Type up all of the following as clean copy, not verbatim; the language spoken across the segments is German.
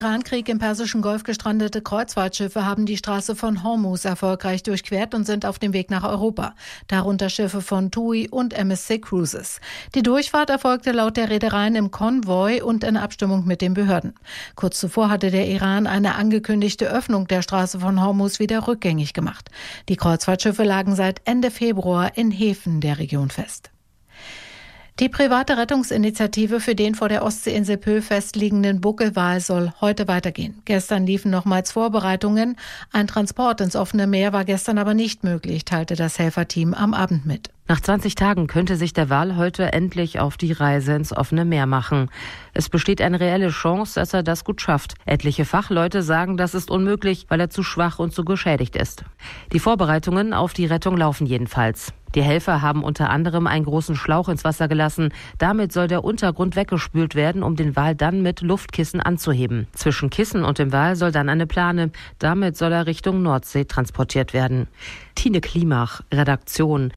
Irankrieg im Persischen Golf gestrandete Kreuzfahrtschiffe haben die Straße von Hormuz erfolgreich durchquert und sind auf dem Weg nach Europa. Darunter Schiffe von TUI und MSC Cruises. Die Durchfahrt erfolgte laut der Reedereien im Konvoi und in Abstimmung mit den Behörden. Kurz zuvor hatte der Iran eine angekündigte Öffnung der Straße von Hormuz wieder rückgängig gemacht. Die Kreuzfahrtschiffe lagen seit Ende Februar in Häfen der Region fest. Die private Rettungsinitiative für den vor der Ostseeinsel Pöhlfest liegenden Buckelwal soll heute weitergehen. Gestern liefen nochmals Vorbereitungen. Ein Transport ins offene Meer war gestern aber nicht möglich, teilte das Helferteam am Abend mit. Nach 20 Tagen könnte sich der Wal heute endlich auf die Reise ins offene Meer machen. Es besteht eine reelle Chance, dass er das gut schafft. Etliche Fachleute sagen, das ist unmöglich, weil er zu schwach und zu geschädigt ist. Die Vorbereitungen auf die Rettung laufen jedenfalls. Die Helfer haben unter anderem einen großen Schlauch ins Wasser gelassen. Damit soll der Untergrund weggespült werden, um den Wal dann mit Luftkissen anzuheben. Zwischen Kissen und dem Wal soll dann eine Plane. Damit soll er Richtung Nordsee transportiert werden. Tine Klimach, Redaktion.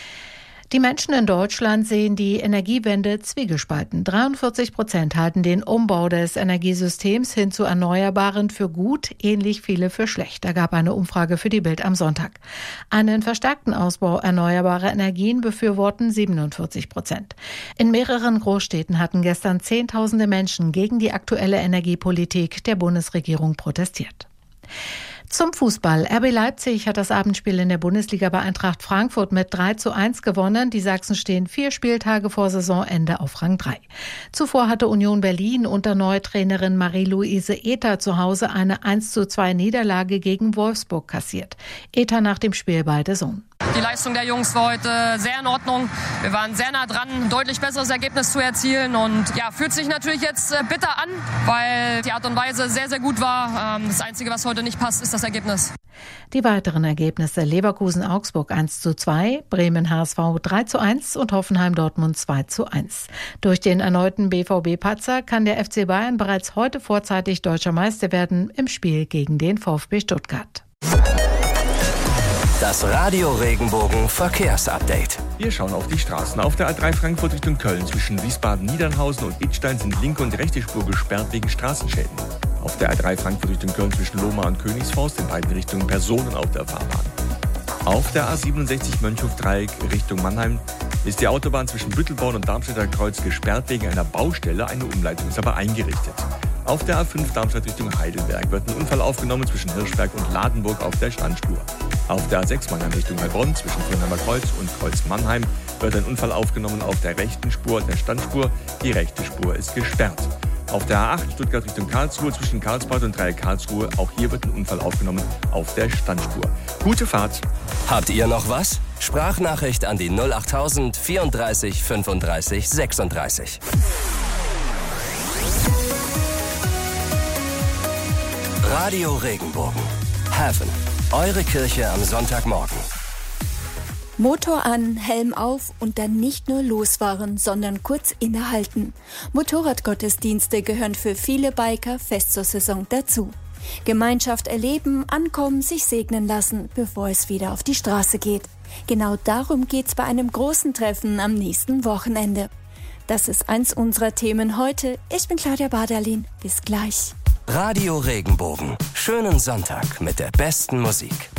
Die Menschen in Deutschland sehen die Energiewende zwiegespalten. 43% halten den Umbau des Energiesystems hin zu Erneuerbaren für gut, ähnlich viele für schlecht, ergab eine Umfrage für die Bild am Sonntag. Einen verstärkten Ausbau erneuerbarer Energien befürworten 47%. In mehreren Großstädten hatten gestern Zehntausende Menschen gegen die aktuelle Energiepolitik der Bundesregierung protestiert. Zum Fußball. RB Leipzig hat das Abendspiel in der Bundesliga bei Eintracht Frankfurt mit 3:1 gewonnen. Die Sachsen stehen 4 Spieltage vor Saisonende auf Rang 3. Zuvor hatte Union Berlin unter Neutrainerin Marie-Louise Ether zu Hause eine 1:2 Niederlage gegen Wolfsburg kassiert. Ether nach dem Spiel bei DAZN. Die Leistung der Jungs war heute sehr in Ordnung. Wir waren sehr nah dran, ein deutlich besseres Ergebnis zu erzielen. Und ja, fühlt sich natürlich jetzt bitter an, weil die Art und Weise sehr, sehr gut war. Das Einzige, was heute nicht passt, ist das Ergebnis. Die weiteren Ergebnisse: Leverkusen-Augsburg 1:2, Bremen-HSV 3:1 und Hoffenheim-Dortmund 2:1. Durch den erneuten BVB-Patzer kann der FC Bayern bereits heute vorzeitig Deutscher Meister werden im Spiel gegen den VfB Stuttgart. Das Radio Regenbogen Verkehrsupdate. Wir schauen auf die Straßen. Auf der A3 Frankfurt Richtung Köln zwischen Wiesbaden-Niedernhausen und Idstein sind linke und rechte Spur gesperrt wegen Straßenschäden. Auf der A3 Frankfurt Richtung Köln zwischen Lohmar und Königsforst in beiden Richtungen Personen auf der Fahrbahn. Auf der A67 Mönchhof-Dreieck Richtung Mannheim ist die Autobahn zwischen Büttelborn und Darmstädter Kreuz gesperrt wegen einer Baustelle. Eine Umleitung ist aber eingerichtet. Auf der A5 Darmstadt Richtung Heidelberg wird ein Unfall aufgenommen zwischen Hirschberg und Ladenburg auf der Standspur. Auf der A6 Mannheim Richtung Heilbronn zwischen Fürnheimer Kreuz und Kreuz Mannheim wird ein Unfall aufgenommen auf der rechten Spur der Standspur. Die rechte Spur ist gesperrt. Auf der A8 Stuttgart Richtung Karlsruhe zwischen Karlsbad und Dreieck Karlsruhe, auch hier wird ein Unfall aufgenommen auf der Standspur. Gute Fahrt. Habt ihr noch was? Sprachnachricht an die 08000 34 35 36. Radio Regenbogen. Heaven. Eure Kirche am Sonntagmorgen. Motor an, Helm auf und dann nicht nur losfahren, sondern kurz innehalten. Motorradgottesdienste gehören für viele Biker fest zur Saison dazu. Gemeinschaft erleben, ankommen, sich segnen lassen, bevor es wieder auf die Straße geht. Genau darum geht's bei einem großen Treffen am nächsten Wochenende. Das ist eins unserer Themen heute. Ich bin Claudia Baderlin. Bis gleich. Radio Regenbogen. Schönen Sonntag mit der besten Musik.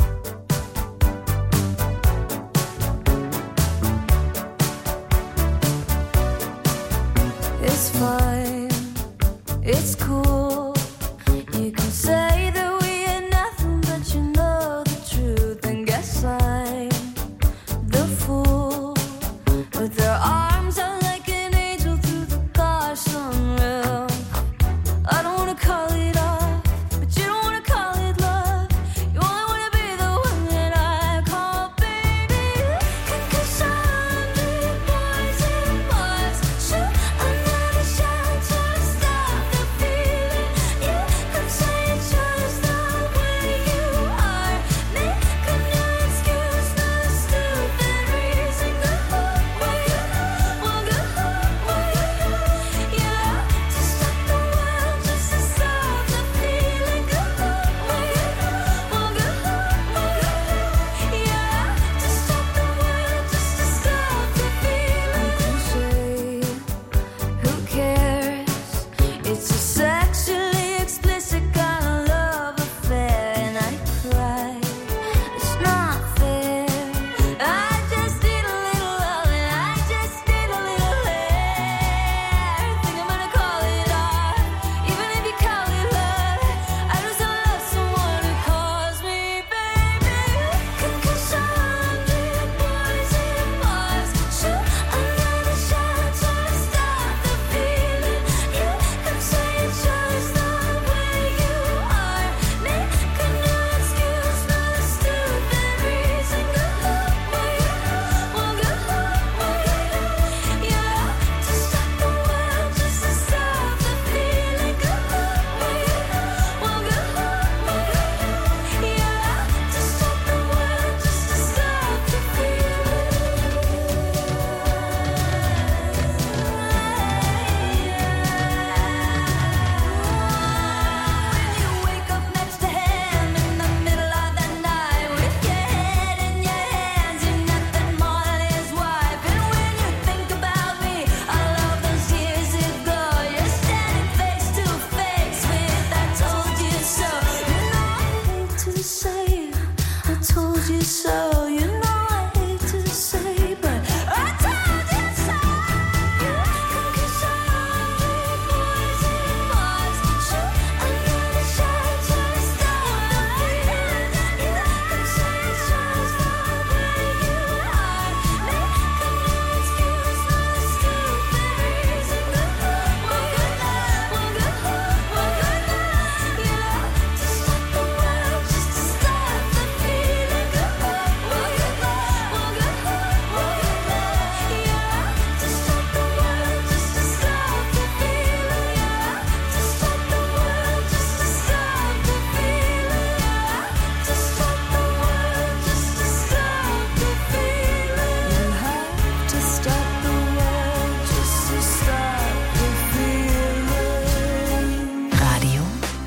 It's fine, it's cool. You can say that we ain't nothing, but you know the truth. And guess I'm the fool. With their arms out like an angel through the car sunroof. I don't wanna call it off, but you don't wanna call it love. You only wanna be the one that I call baby. And 'cause I'm big boys and boys shoot another shot.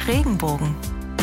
Regenbogen.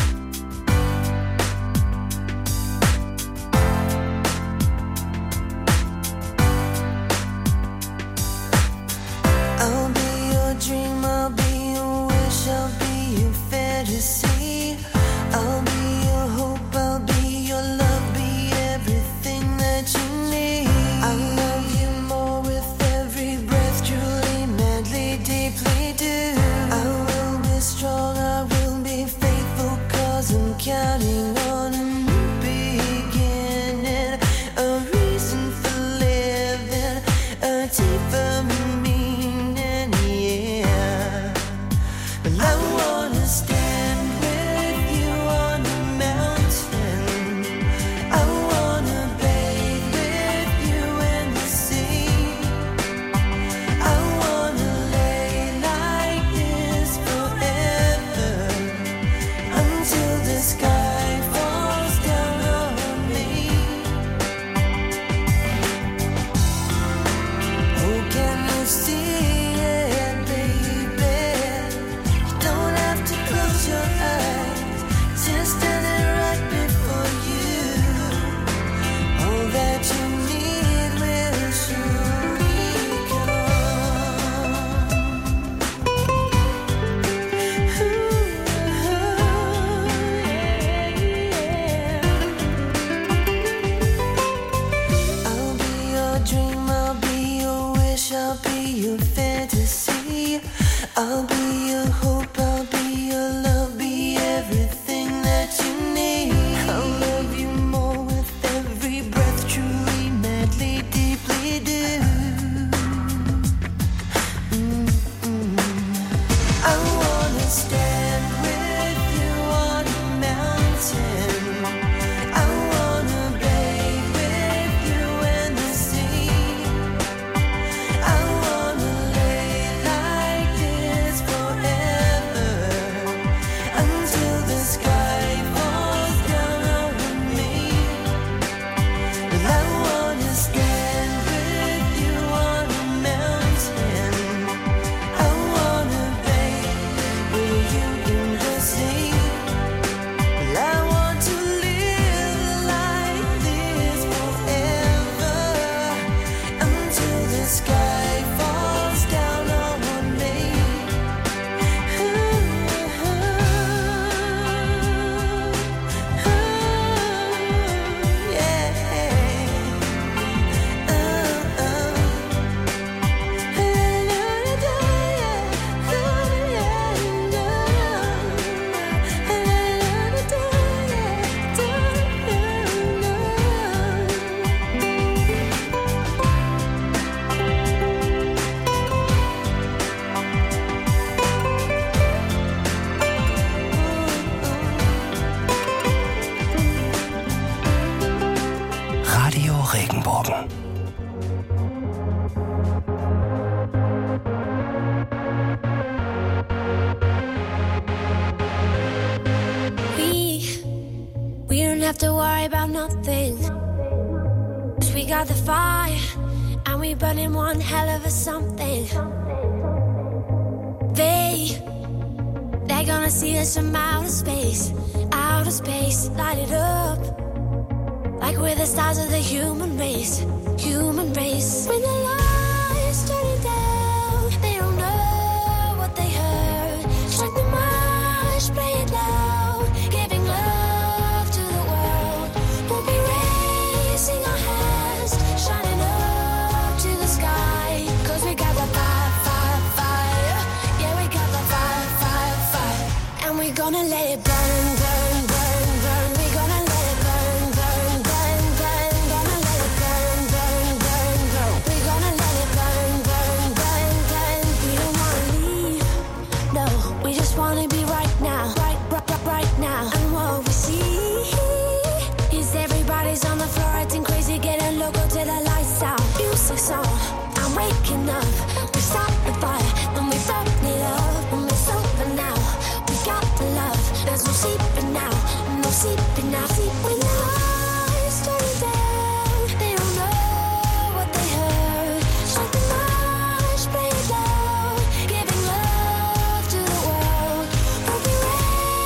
Regenbogen. We don't have to worry about nothing. 'Cause we got the fire and we burning one hell of a something. They're gonna see us from outer space, light it up. Like we're the stars of the human race. When the lights turning down, they don't know what they heard. Strike the march, play it loud, giving love to the world. We'll be raising our hands, shining up to the sky. 'Cause we got the fire, fire, fire. Yeah, we got the fire, fire, fire. And we're gonna let it burn, burn, burn, burn. We're gonna let it burn, burn, burn, burn. Gonna let it burn, burn, burn, burn. We're gonna let it burn, burn, burn, burn. We don't wanna leave, no. We just wanna be right now, right now. And what we see is everybody's on the floor acting crazy, getting loco till the lights out. Music's on, I'm waking up. We start the fire, then we burn it up. When it's over now, we got the love. There's no sleeping now, no sleeping now. When the lights turn down, they don't know what they heard. Strike the march, play it loud, giving love to the world. We'll be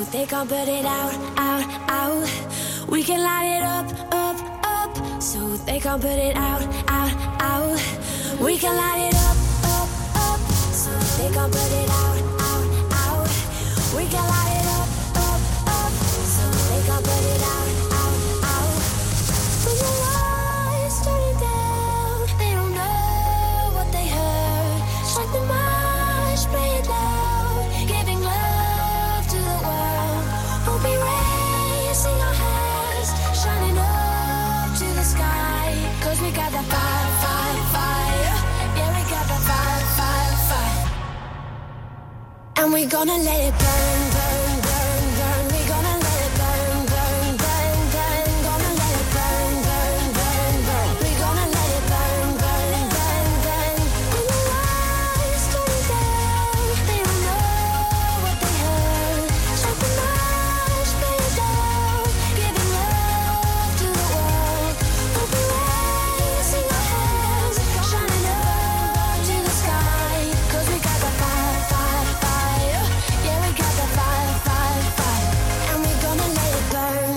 they can't put it out, out, out. We can light it up, up, up, so they can't put it out, out, out. We can light it up, up, up, so they can't put it out, out, out. We can light it up, up, up, so they can't put it out, out, out. When the lights turning down, they don't know what they heard. Strike the march, play it loud, giving love to the world. We'll be raising our hands, shining up to the sky. 'Cause we got that fire, fire, fire. Yeah, we got that fire, fire, fire. And we're gonna let it burn, burn, burn, burn. We're gonna let it burn, burn, burn, burn. Gonna let it burn, burn, burn, burn. We're gonna let it burn, burn, burn, burn. When the lights turn down, they don't know what they heard. Strike the march, play it loud, giving love to the world. We'll be raising our hands, shining up to the sky. 'Cause we got the fire, fire, fire. Yeah, we got the fire, fire, fire. And we're gonna let it burn.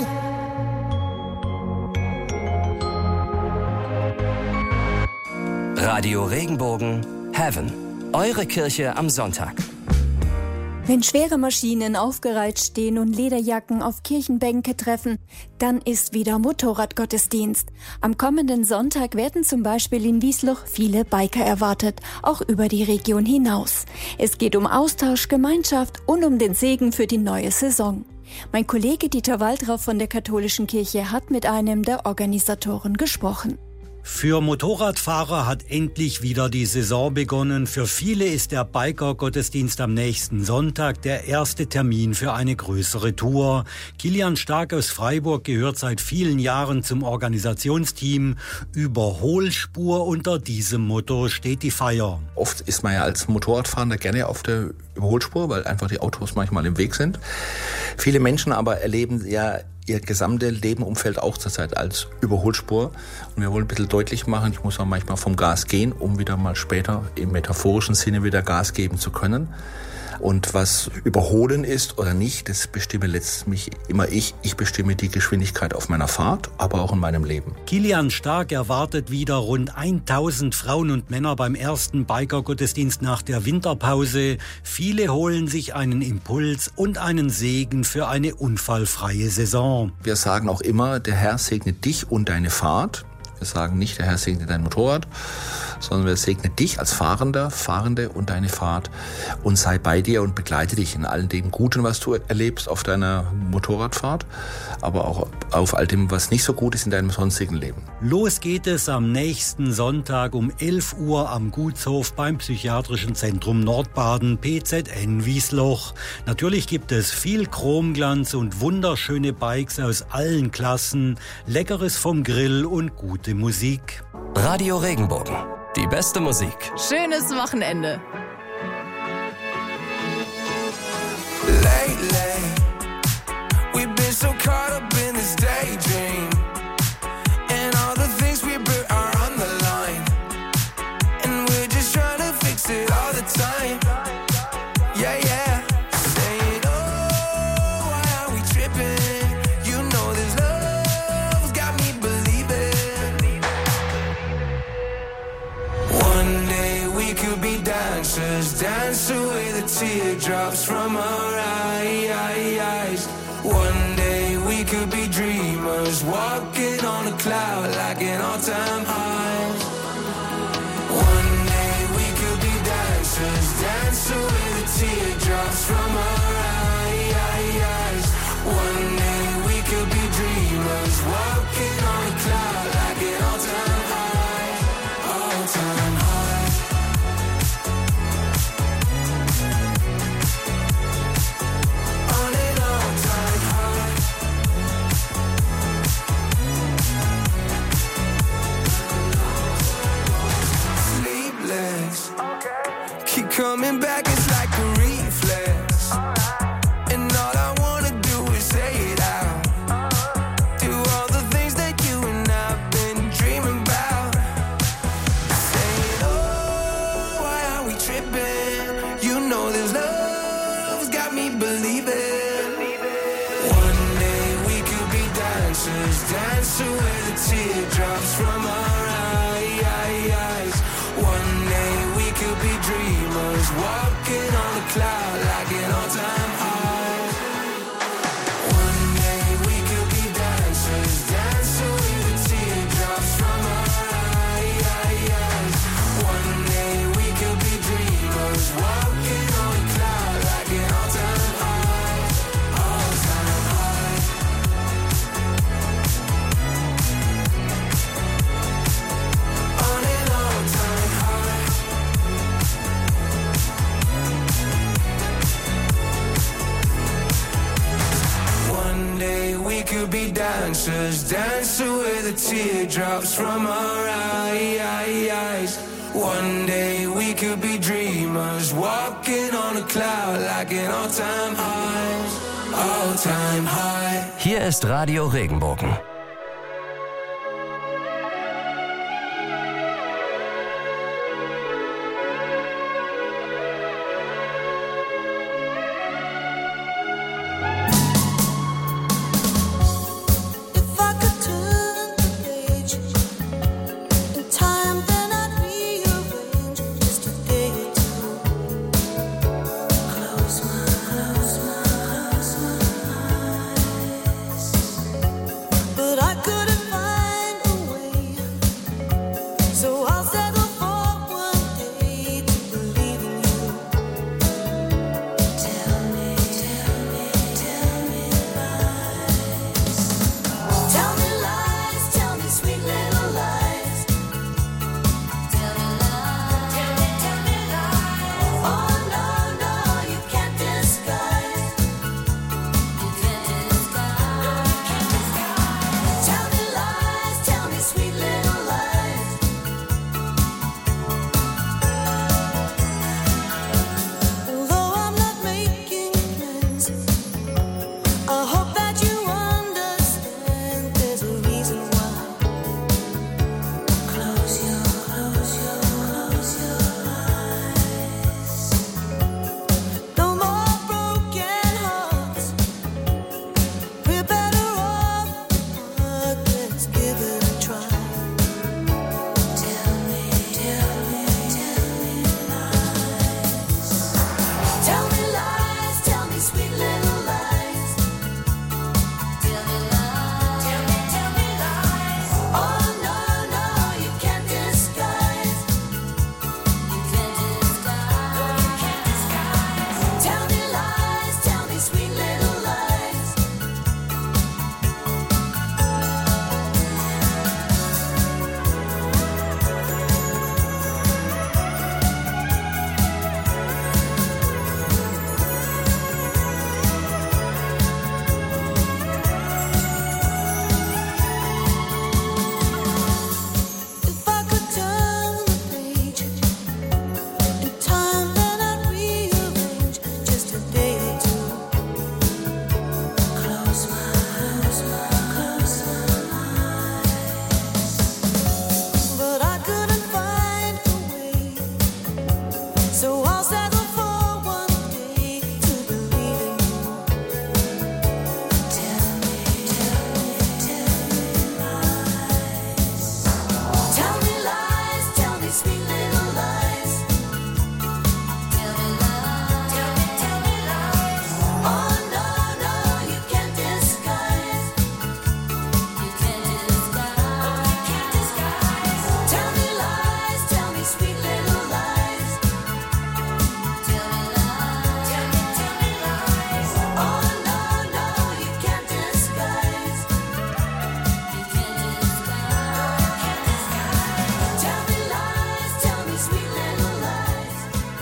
Radio Regenbogen Heaven. Eure Kirche am Sonntag. Wenn schwere Maschinen aufgereiht stehen und Lederjacken auf Kirchenbänke treffen, dann ist wieder Motorradgottesdienst. Am kommenden Sonntag werden zum Beispiel in Wiesloch viele Biker erwartet, auch über die Region hinaus. Es geht um Austausch, Gemeinschaft und um den Segen für die neue Saison. Mein Kollege Dieter Waldrauf von der Katholischen Kirche hat mit einem der Organisatoren gesprochen. Für Motorradfahrer hat endlich wieder die Saison begonnen. Für viele ist der Biker-Gottesdienst am nächsten Sonntag der erste Termin für eine größere Tour. Kilian Stark aus Freiburg gehört seit vielen Jahren zum Organisationsteam. Überholspur, unter diesem Motto steht die Feier. Oft ist man ja als Motorradfahrer gerne auf der Überholspur, weil einfach die Autos manchmal im Weg sind. Viele Menschen aber erleben ja ihr gesamtes Lebenumfeld auch zurzeit als Überholspur. Und wir wollen ein bisschen deutlich machen, ich muss auch manchmal vom Gas gehen, um wieder mal später im metaphorischen Sinne wieder Gas geben zu können. Und was Überholen ist oder nicht, das bestimme letztlich immer ich. Ich bestimme die Geschwindigkeit auf meiner Fahrt, aber auch in meinem Leben. Kilian Stark erwartet wieder rund 1000 Frauen und Männer beim ersten Biker-Gottesdienst nach der Winterpause. Viele holen sich einen Impuls und einen Segen für eine unfallfreie Saison. Wir sagen auch immer, der Herr segnet dich und deine Fahrt. Wir sagen nicht, der Herr segnet dein Motorrad, sondern wir segnen dich als Fahrende und deine Fahrt und sei bei dir und begleite dich in all dem Guten, was du erlebst auf deiner Motorradfahrt, aber auch auf all dem, was nicht so gut ist in deinem sonstigen Leben. Los geht es am nächsten Sonntag um 11 Uhr am Gutshof beim Psychiatrischen Zentrum Nordbaden, PZN Wiesloch. Natürlich gibt es viel Chromglanz und wunderschöne Bikes aus allen Klassen, Leckeres vom Grill und gute Musik. Radio Regenbogen. Die beste Musik. Schönes Wochenende. Lately, we've been so caught up in this daydream, and all the things we built are on the line, and we're just trying to fix it all the time. Yeah, yeah. Saying, oh, why are we tripping? You know this love's got me believing. One day we could be dancers, dance away the teardrops from our eyes. One day we could be dreamers, walking on a cloud like an all-time high. One day we could be dancers, dance away the teardrops from our eyes. One day we could be dreamers, walking on a cloud like an all-time high, all-time high. dance away the teardrops from our eyes. One day we could be dreamers, walking on a cloud like an all-time high. One day we could be dancers, dance away the teardrops from our eyes. One day we could be dreamers, walking on a cloud like an all-time high, all-time high. On an all-time high. One day we could be dancers, dance away the teardrops from our eyes. One day we could be dreamers, walking on a cloud like an all-time high, all-time high. Hier ist Radio Regenbogen. If I could turn the page in time, then I'd rearrange just a day or two. Close my eyes. But I couldn't find a way, so I'll settle for one day to believe in you. Tell me lies. Tell me lies, tell me sweet little lies. Tell me lies. Oh no, you can't disguise. You can't disguise. Tell me lies, tell me sweet little lies. Although I'm not making plans, I hope that you understand there's a reason why. Close your eyes. No more broken hearts. We're better off apart. Let's give it a try. Tell me lies. Tell me lies, tell me sweet little lies. Tell me lies. Tell me lies. Oh no, you can't disguise. You can't disguise. Tell me lies, tell me sweet little lies. If I could turn the page in time, then I'd rearrange just a day or two. Close my eyes. But I couldn't find a way, so I'll settle for one day to believe in you. Tell me lies. Tell me lies, tell me sweet little lies. Tell me lies. Tell me lies. Oh no, you can't disguise. You can't disguise. Tell me lies, tell me sweet little lies. Tell me lies. Tell me lies. Oh no, you can't disguise. You can't disguise. Tell me lies, tell me sweet little lies.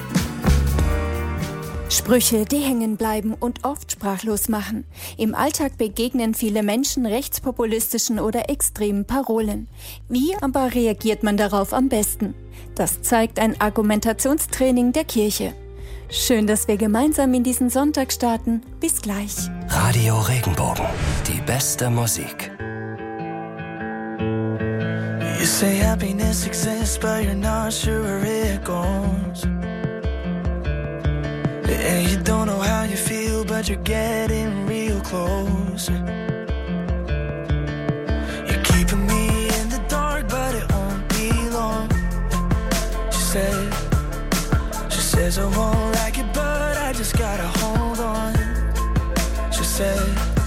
Sprüche, die hängen bleiben und oft sprachlos machen. Im Alltag begegnen viele Menschen rechtspopulistischen oder extremen Parolen. Wie aber reagiert man darauf am besten? Das zeigt ein Argumentationstraining der Kirche. Schön, dass wir gemeinsam in diesen Sonntag starten. Bis gleich. Radio Regenbogen. Die beste Musik. You say happiness exists, but you're not sure where it goes. And you don't know how you feel, but you're getting real close. You keep says I won't like it, but I just gotta hold on. She said,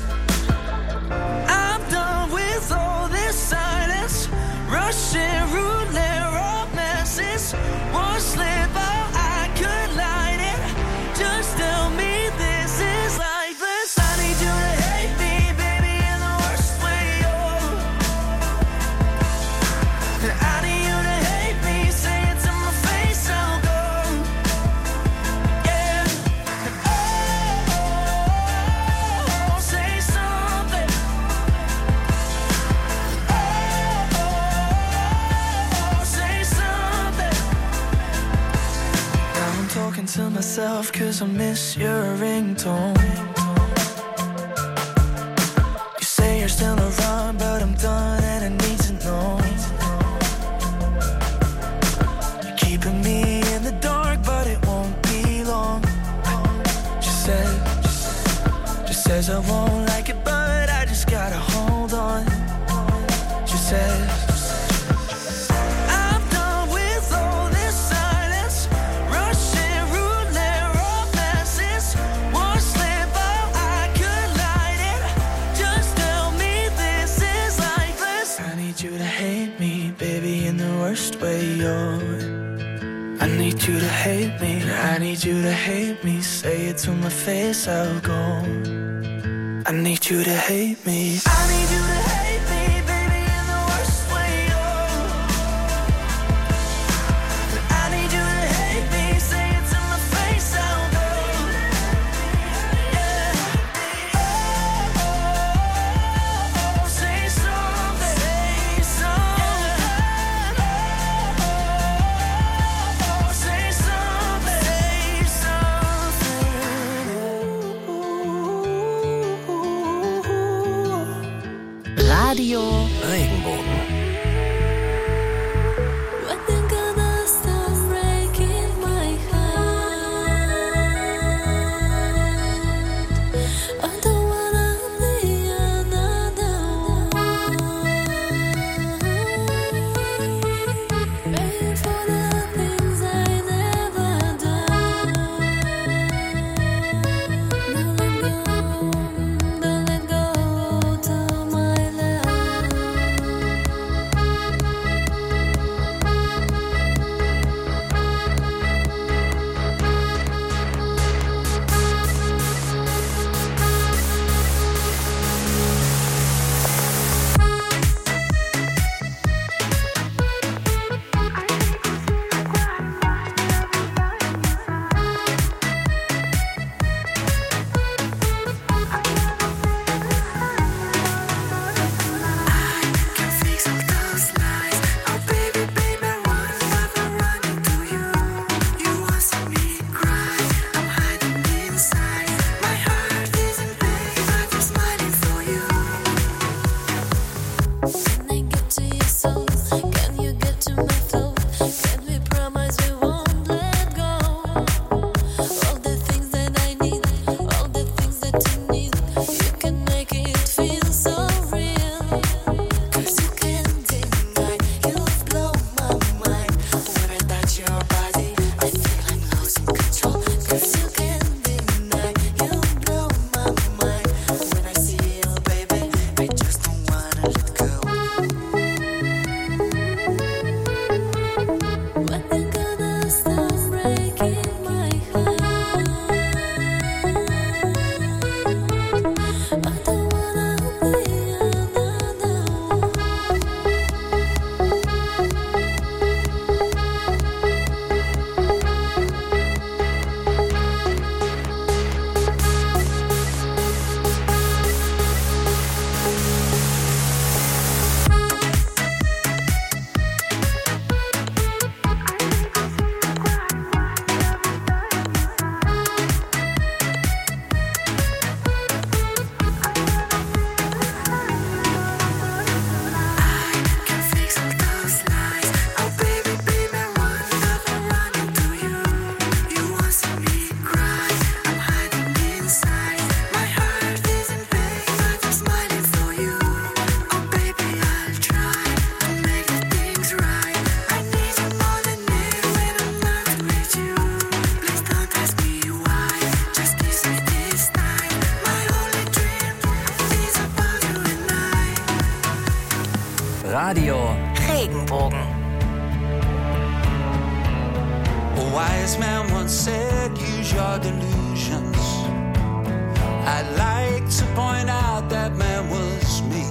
I'm done with all this silence, rushing roulette romances. One slip out, I could light it. Just tell me this is lifeless. I need you to hate me, baby, in the worst way. Oh, I need you to hate me, say it to my face, I'll go. Yeah. Oh, say something. Oh, say something. Now I'm talking to myself 'cause I miss your ringtone. You say you're still around, but I'm done and I need to know. You're keeping me in the dark, but it won't be long. She says I won't like it, but I just gotta hold on. She says, I'm done with all this silence, rushing roulette romances. One slip out, I could light it. Just tell me this is lifeless. I need you to hate me, baby, in the worst way. I need you to hate me. I need you to hate me. Say it to my face, I'll go. I need you to hate me. I need you to hate me, baby, in the worst way. I need you to hate me. Say it to my face, I'll go. Yeah. Oh, say something. Say something. Oh, say something. Say something. Radio Regenbogen. Radio Regenbogen. A wise man once said, use your delusions. I'd like to point out that man was me.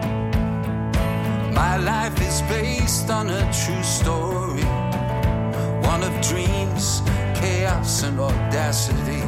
My life is based on a true story, one of dreams, chaos and audacity.